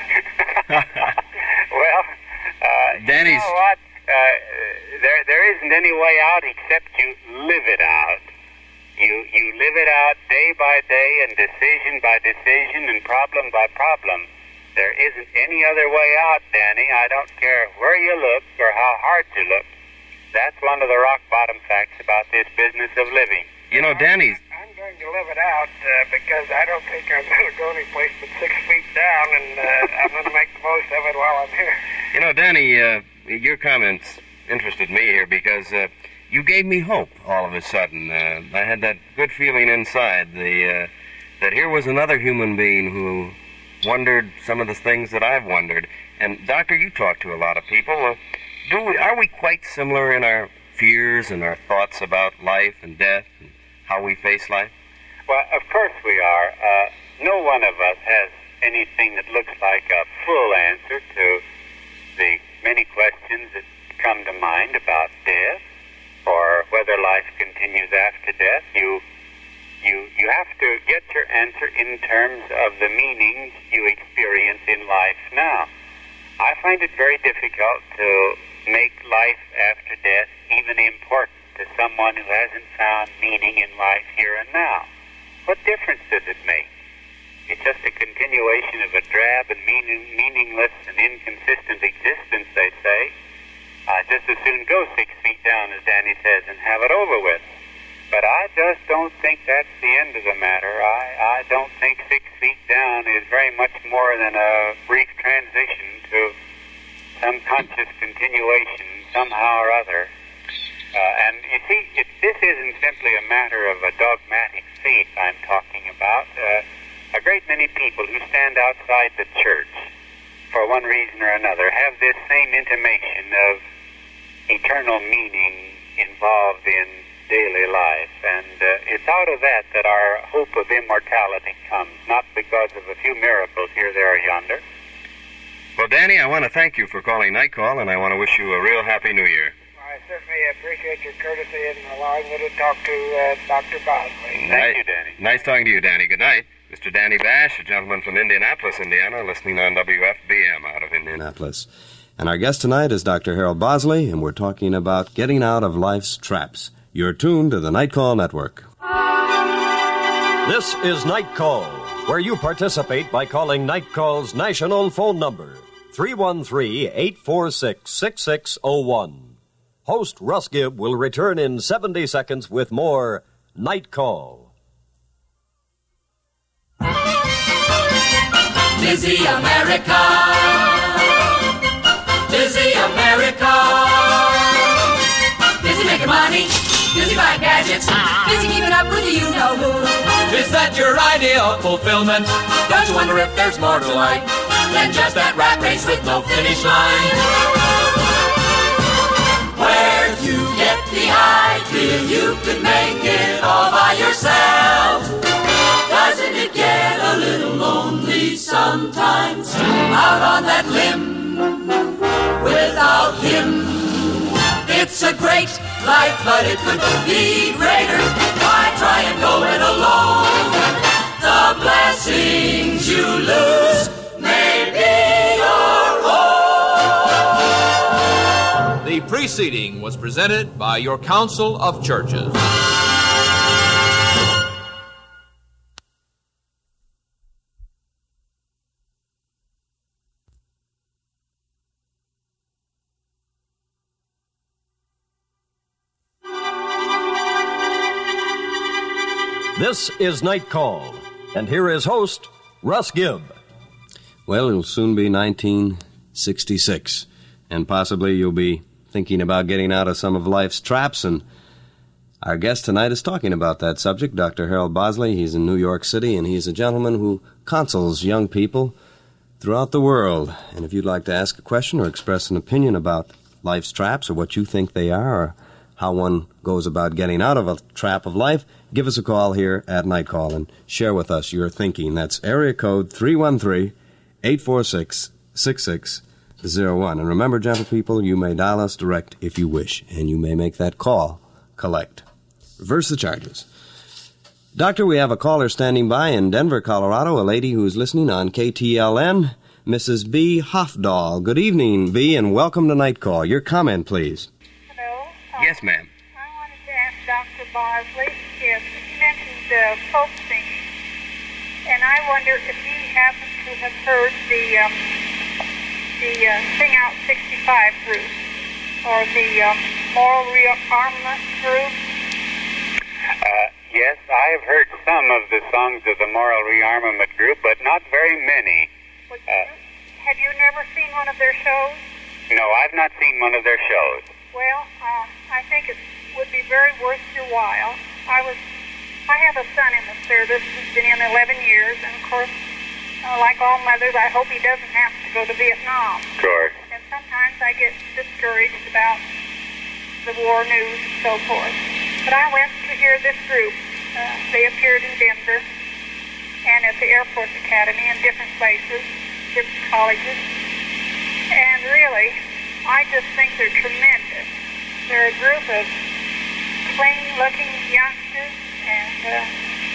Well, uh, Danny's... you know what? Uh, there, there isn't any way out except you live it out. You, you live it out day by day and decision by decision and problem by problem. There isn't any other way out, Danny. I don't care where you look or how hard you look. That's one of the rock-bottom facts about this business of living. You know, Danny's... I'm going to live it out uh, because I don't think I'm going to go any place but six feet down, and uh, I'm going to make the most of it while I'm here. You know, Danny, uh, your comments interested me here because uh, you gave me hope all of a sudden. Uh, I had that good feeling inside the uh, that here was another human being who wondered some of the things that I've wondered. And, Doctor, you talk to a lot of people. Uh, do we, are we quite similar in our fears and our thoughts about life and death and how we face life? Well, of course we are. Uh, no one of us has anything that looks like a full answer to the many questions that come to mind about death or whether life continues after death. You, you, you have to get your answer in terms of the meanings you experience in life now. I find it very difficult to make life after death even important to someone who hasn't found meaning in life here and now. What difference does it make? It's just a continuation of a drab and meaning, meaningless and inconsistent existence, they say. Uh, just as soon go six feet down, as Danny says, and have it over with. But I just don't think that's the end of the matter. I, I don't think six feet down is very much more than a brief transition to some conscious continuation somehow or other. Uh, and you see, it, this isn't simply a matter of a dogmatic faith I'm talking about. Uh, a great many people who stand outside the church, for one reason or another, have this same intimation of eternal meaning involved in daily life. And uh, it's out of that that our hope of immortality comes, not because of a few miracles here, there, or yonder. Well, Danny, I want to thank you for calling Night Call, and I want to wish you a real happy New Year. I certainly appreciate your courtesy in allowing me to talk to uh, Doctor Bosley. Thank you, Danny. Nice talking to you, Danny. Good night. Mister Danny Bash, a gentleman from Indianapolis, Indiana, listening on W F B M out of Indianapolis. And our guest tonight is Doctor Harold Bosley, and we're talking about getting out of life's traps. You're tuned to the Night Call Network. This is Night Call, where you participate by calling Night Call's national phone number, three one three, eight four six, six six zero one. Host Russ Gibb will return in seventy seconds with more Night Call. Busy America. Busy America. Busy making money. Busy buying gadgets. Busy keeping up with the you-know-who. Is that your idea of fulfillment? Don't you wonder if there's more to life than just that rat race with no finish line? Where'd you get the idea you could make it all by yourself? Doesn't it get a little lonely sometimes out on that limb without him? It's a great life, but it could be greater. Why try and go it alone? The blessings you lose may be your own. The preceding was presented by your Council of Churches. This is Night Call, and here is host, Russ Gibb. Well, it'll soon be nineteen sixty-six, and possibly you'll be thinking about getting out of some of life's traps, and our guest tonight is talking about that subject, Doctor Harold Bosley. He's in New York City, and he's a gentleman who counsels young people throughout the world. And if you'd like to ask a question or express an opinion about life's traps or what you think they are or how one goes about getting out of a trap of life, give us a call here at Night Call and share with us your thinking. That's area code three one three, eight four six, six six zero one. And remember, gentle people, you may dial us direct if you wish, and you may make that call collect. Reverse the charges. Doctor, we have a caller standing by in Denver, Colorado, a lady who's listening on K T L N, Missus B. Hofdahl. Good evening, B, and welcome to Night Call. Your comment, please. Yes, ma'am. I wanted to ask Doctor Bosley if he mentioned uh, folk singing, and I wonder if he happens to have heard the um, the uh, Sing Out sixty-five group or the um, Moral Rearmament group. Uh, yes, I have heard some of the songs of the Moral Rearmament group, but not very many. Well, uh, have you never seen one of their shows? No, I've not seen one of their shows. Well, uh, I think it would be very worth your while. I was, I have a son in the service who's been in eleven years, and of course, uh, like all mothers, I hope he doesn't have to go to Vietnam. Of course. And sometimes I get discouraged about the war news and so forth. But I went to hear this group. Uh, they appeared in Denver and at the Air Force Academy and different places, different colleges. And really, I just think they're tremendous. They're a group of clean-looking youngsters, and, uh,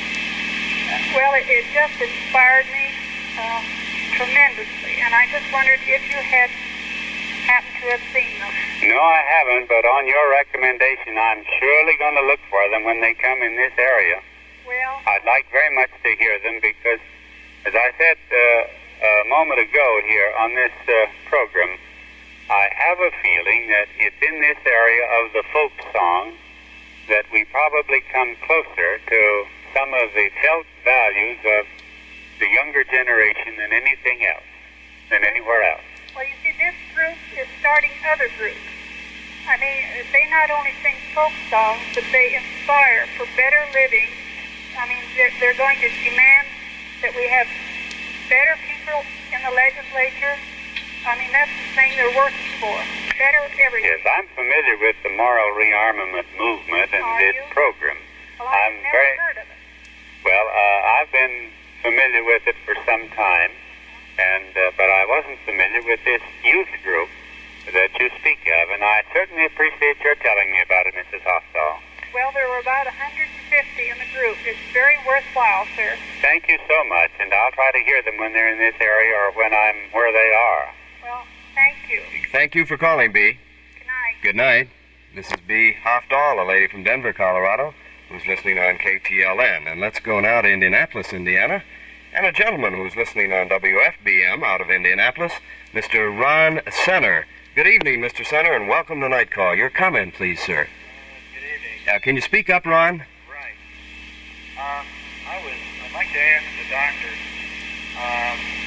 well, it, it just inspired me uh, tremendously. And I just wondered if you had happened to have seen them. No, I haven't, but on your recommendation, I'm surely going to look for them when they come in this area. Well, I'd like very much to hear them because, as I said uh, a moment ago here on this uh, program, I have a feeling that it's in this area of the folk song that we probably come closer to some of the felt values of the younger generation than anything else, than anywhere else. Well, you see, this group is starting other groups. I mean, they not only sing folk songs, but they inspire for better living. I mean, they're, they're going to demand that we have better people in the legislature. I mean, that's the thing they're working for. Better everything. Yes, I'm familiar with the moral rearmament movement and Are its you? program. Well, I've I'm never very, heard of it. Well, uh, I've been familiar with it for some time, and uh, but I wasn't familiar with this youth group that you speak of, and I certainly appreciate your telling me about it, Missus Hofdahl. Well, there were about one hundred fifty in the group. It's very worthwhile, sir. Thank you so much, and I'll try to hear them when they're in this area or when I'm where they are. Well, thank you. Thank you for calling, B. Good night. Good night. This is B. Hofdahl, a lady from Denver, Colorado, who's listening on K T L N. And let's go now to Indianapolis, Indiana, and a gentleman who's listening on W F B M out of Indianapolis, Mister Ron Senner. Good evening, Mister Senner, and welcome to Night Call. Your comment, please, sir. Uh, good evening. Uh, can you speak up, Ron? Right. Um, I was, I'd like to ask the doctor, um, I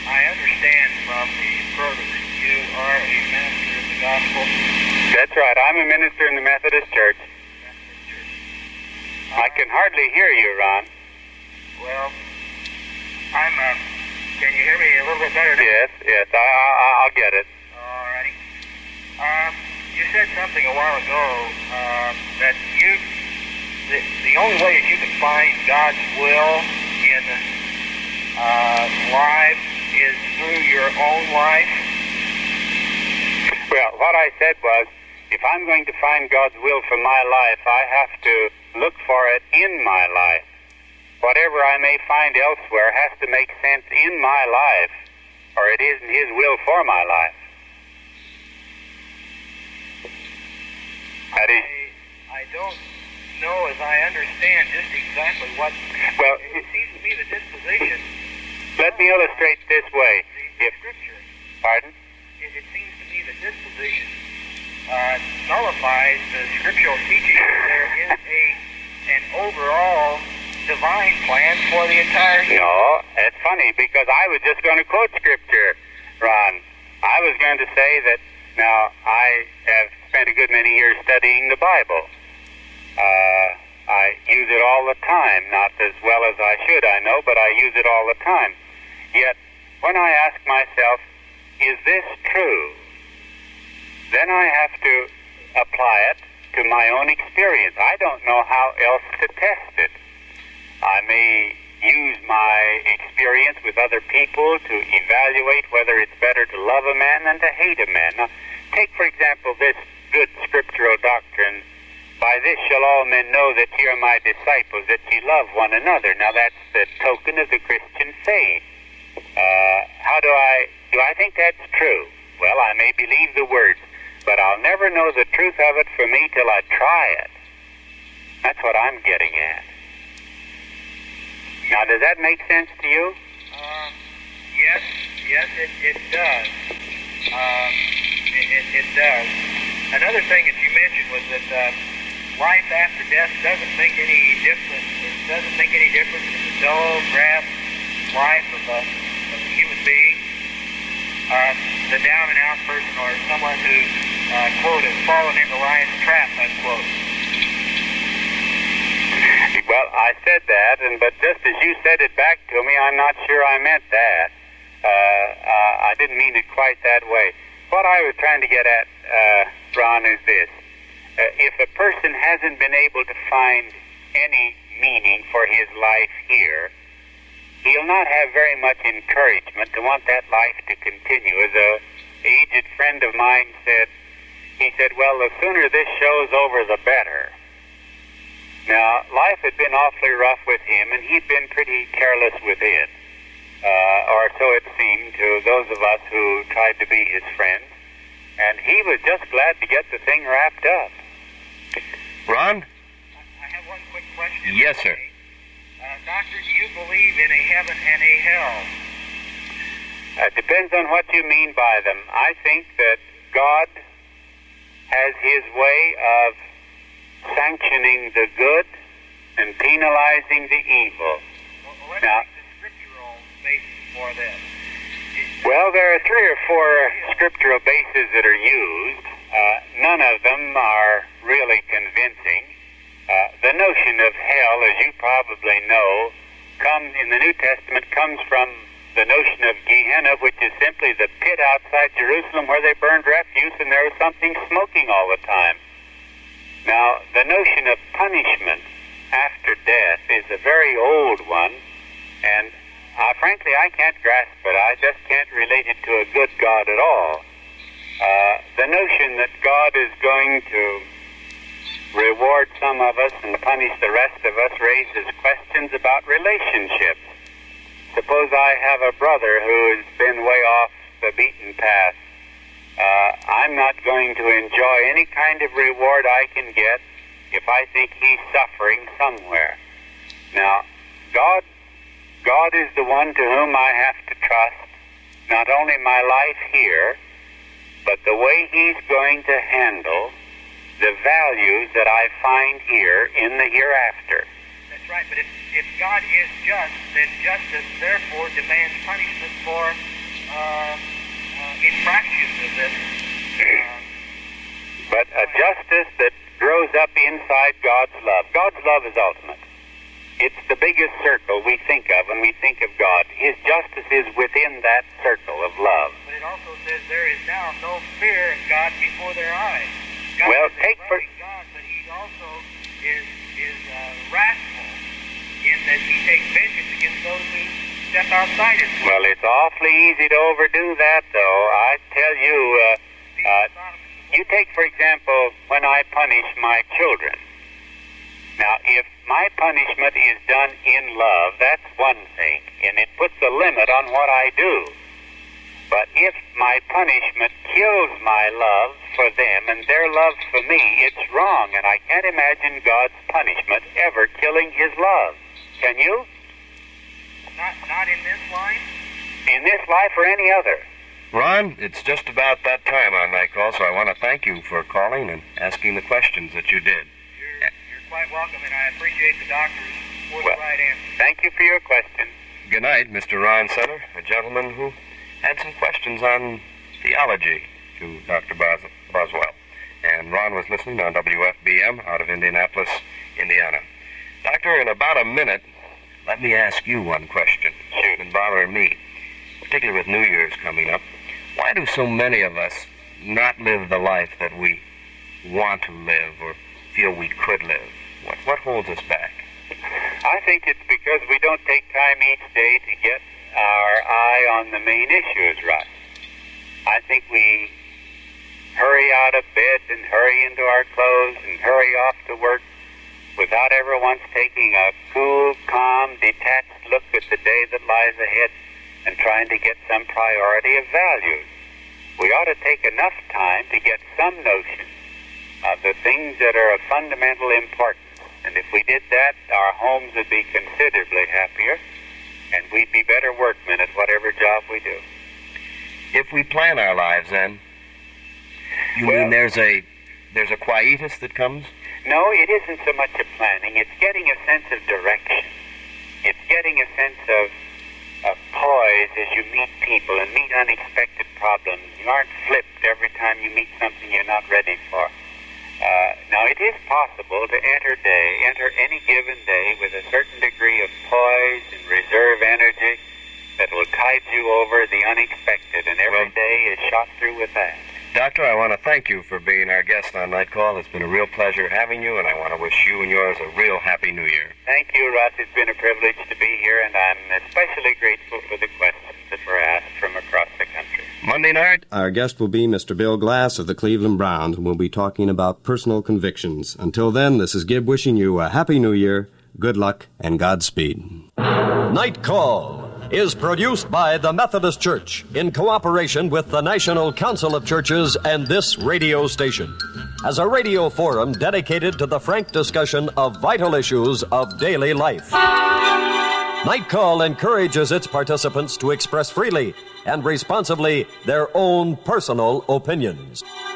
I understand from the program you are a minister of the gospel. That's right. I'm a minister in the Methodist Church. Methodist Church. I can hardly hear you, Ron. Well, I'm, uh, can you hear me a little bit better now? Yes, yes, I, I, I'll get it. Alrighty. Um, you said something a while ago, uh, that you, the, the only way that you can find God's will in, uh, life is through your own life. Well, what I said was, if I'm going to find God's will for my life, I have to look for it in my life. Whatever I may find elsewhere has to make sense in my life, or it isn't His will for my life. That is, I, I don't know, as I understand, just exactly what. Well, it seems to me the disposition. Let me illustrate this way. The, the if Scripture. Pardon? It, it seems to me the disposition uh, nullifies the scriptural teaching that there is a an overall divine plan for the entire human. No, it's funny because I was just going to quote Scripture, Ron. I was going to say that now I have spent a good many years studying the Bible. Uh, I use it all the time, not as well as I should, I know, but I use it all the time. Yet, when I ask myself, is this true? Then I have to apply it to my own experience. I don't know how else to test it. I may use my experience with other people to evaluate whether it's better to love a man than to hate a man. Now, take, for example, this good scriptural doctrine, by this shall all men know that ye are my disciples, that ye love one another. Now, that's the token of the Christian faith. Uh, how do I, do I think that's true? Well, I may believe the words, but I'll never know the truth of it for me till I try it. That's what I'm getting at. Now, does that make sense to you? Uh, yes, yes, it, it does. Um, it, it, it does. Another thing that you mentioned was that uh, life after death doesn't make any difference. It doesn't make any difference in the dull, grass life of a, of a human being. Uh, the down-and-out person, or someone who, uh, quote, has fallen into life's trap, unquote. Well, I said that, and but just as you said it back to me, I'm not sure I meant that. Uh, uh, I didn't mean it quite that way. What I was trying to get at, uh, Ron, is this. Uh, if a person hasn't been able to find any meaning for his life here, he'll not have very much encouragement to want that life to continue. As a aged friend of mine said, he said, well, the sooner this show's over, the better. Now, life had been awfully rough with him, and he'd been pretty careless with it, uh, or so it seemed to those of us who tried to be his friends, and he was just glad to get the thing wrapped up. Ron? I have one quick question. Yes, sir. Uh, doctor, do you believe in a heaven and a hell? Uh, it depends on what you mean by them. I think that God has his way of sanctioning the good and penalizing the evil. Well, what now, is the scriptural basis for this? Well, there are three or four scriptural bases that are used. Uh, none of them are really convincing. Uh, the notion of hell, as you probably know, come in the New Testament comes from the notion of Gehenna, which is simply the pit outside Jerusalem where they burned refuse and there was something smoking all the time. Now, the notion of punishment after death is a very old one, and uh, frankly, I can't grasp it. I just can't relate it to a good God at all. Uh, the notion that God is going to reward some of us and punish the rest of us raises questions about relationships. Suppose I have a brother who has been way off the beaten path. Uh, I'm not going to enjoy any kind of reward I can get if I think he's suffering somewhere. Now, God, God is the one to whom I have to trust, not only my life here, but the way he's going to handle the values that I find here in the hereafter. That's right, but if, if God is just, then justice therefore demands punishment for uh, uh, infractions of this. Uh, but a justice that grows up inside God's love. God's love is ultimate. It's the biggest circle we think of when we think of God. His justice is within that circle of love. But it also says there is now no fear of God before their eyes. God well, is take for... God, but he also is, is uh, wrathful in that he takes vengeance against those who step outside his will. Well, it's awfully easy to overdo that, though. I tell you, uh, uh, you take, for example, when I punish my children. Now, if my punishment is done in love, that's one thing, and it puts a limit on what I do. But if my punishment kills my love for them and their love for me, it's wrong, and I can't imagine God's punishment ever killing his love. Can you? Not, not in this life? In this life or any other. Ron, it's just about that time on Night Call, so I want to thank you for calling and asking the questions that you did. Quite welcome, and I appreciate the doctors for well, the right answer. Thank you for your question. Good night, Mister Ron Sutter, a gentleman who had some questions on theology to Doctor Bos- Boswell. And Ron was listening on W F B M out of Indianapolis, Indiana. Doctor, in about a minute, let me ask you one question. It's been bothering me, particularly with New Year's coming up. Why do so many of us not live the life that we want to live or feel we could live? What, what holds us back? I think it's because we don't take time each day to get our eye on the main issues right. I think we hurry out of bed and hurry into our clothes and hurry off to work without ever once taking a cool, calm, detached look at the day that lies ahead and trying to get some priority of values. We ought to take enough time to get some notion of the things that are of fundamental importance. And if we did that, our homes would be considerably happier, and we'd be better workmen at whatever job we do. If we plan our lives, then, you well, mean there's a there's a quietus that comes? No, it isn't so much a planning. It's getting a sense of direction. It's getting a sense of, of poise as you meet people and meet unexpected problems. You aren't flipped every time you meet something you're not ready for. Uh, now, it is possible to enter day, enter any given day with a certain degree of poise and reserve energy that will tide you over the unexpected, and every well, day is shot through with that. Doctor, I want to thank you for being our guest on Night Call. It's been a real pleasure having you, and I want to wish you and yours a real happy New Year. Thank you, Russ. It's been a privilege to be here, and I'm especially grateful for the questions that were asked from across the country. Monday night, our guest will be Mister Bill Glass of the Cleveland Browns, and we'll be talking about personal convictions. Until then, this is Gib wishing you a happy New Year, good luck, and Godspeed. Night Call is produced by the Methodist Church in cooperation with the National Council of Churches and this radio station as a radio forum dedicated to the frank discussion of vital issues of daily life. Night Call encourages its participants to express freely and responsibly their own personal opinions.